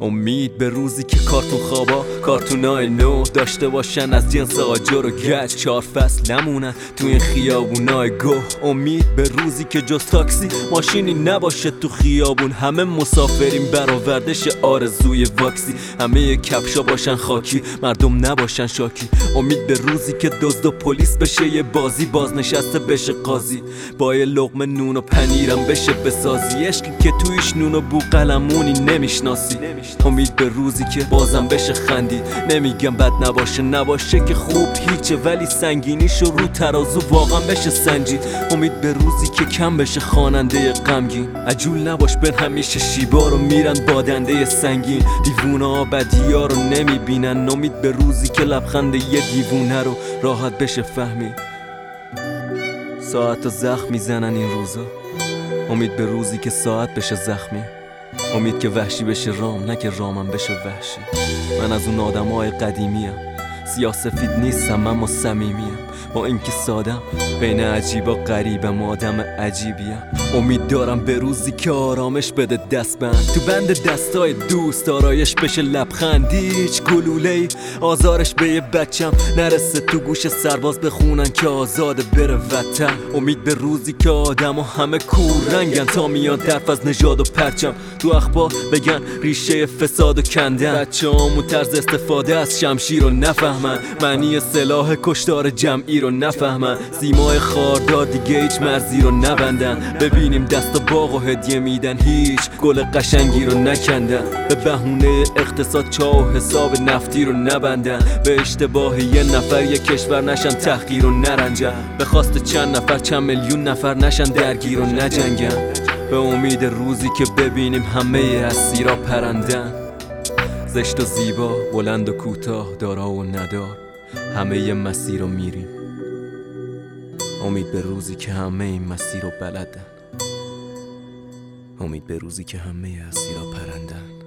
امید به روزی که کارتون خوابا کارتونای نو داشته باشن از جنس آجر و گچ 4 فصل نمونن تو این خیابونای گوه. امید به روزی که جز تاکسی ماشینی نباشه تو خیابون، همه مسافرین برآوردش آرزوی واکسی، همه کفشا باشن خاکی مردم نباشن شاکی. امید به روزی که دزد و پلیس بشه یه بازی، بازنشسته بشه قاضی، با یه لقمه نون و پنیرم بشه بسازی، عشقی که تویش نون و بوقلمونی نمیشناسی. امید به روزی که بازم بشه خندید، نمیگم بد نباشه که خوب هیچه، ولی سنگینیشو رو ترازو واقعا بشه سنجید. امید به روزی که کم بشه خواننده غمگین، عجول نباش به همیشه شیبا رو میرن بادنده سنگین، دیوونا بدیا رو نمیبینن. امید به روزی که لبخند یه دیوونه رو راحت بشه فهمید. ساعت زخم میزنن این روزا، امید به روزی که ساعت بشه زخمی. امید که وحشی بشه رام، نه که رامم بشه وحشی. من از اون آدمای قدیمیم، سیاسفید نیستم اما صمیمیم، با اینکه سادم بین عجیبا غریبم، آدم عجیبیم. امید دارم به روزی که آرامش بده دستبند، تو بند دستای دوست آرایش بشه لبخند، هیچ گلوله‌ای آزارش به یه بچم نرسه، تو گوش سرباز بخونن که آزاده بره وطن. امید به روزی که آدما همه کورنگن، تا میاد حرف از نژاد و پرچم، تو اخبار بگن ریشه فساد و کندن. بچه‌هامون طرز استفاده از شمشیر رو نفهمن، معنی سلاح کشتار جمعی رو نفهمن، سیمای خاردار دیگه هیچ مرزی رو نبندن. ببینیم دست و باغ و هدیه میدن، هیچ گل قشنگی رو نکندن، به بهونه اقتصاد چاه و حساب نفتی رو نبندن، به اشتباه یه نفر یه کشور نشن تحقیر و نرنجن، به خواست چند نفر چند میلیون نفر نشن درگیر و نجنگن. به امید روزی که ببینیم همه اسیرا پرندن، زشت و زیبا، بلند و کوتاه، دارا و ندار، همه یه مسیر رو میریم. امید به روزی که همه این مسیر رو بلدن، امید به روزی که همه اسیرا پرندن.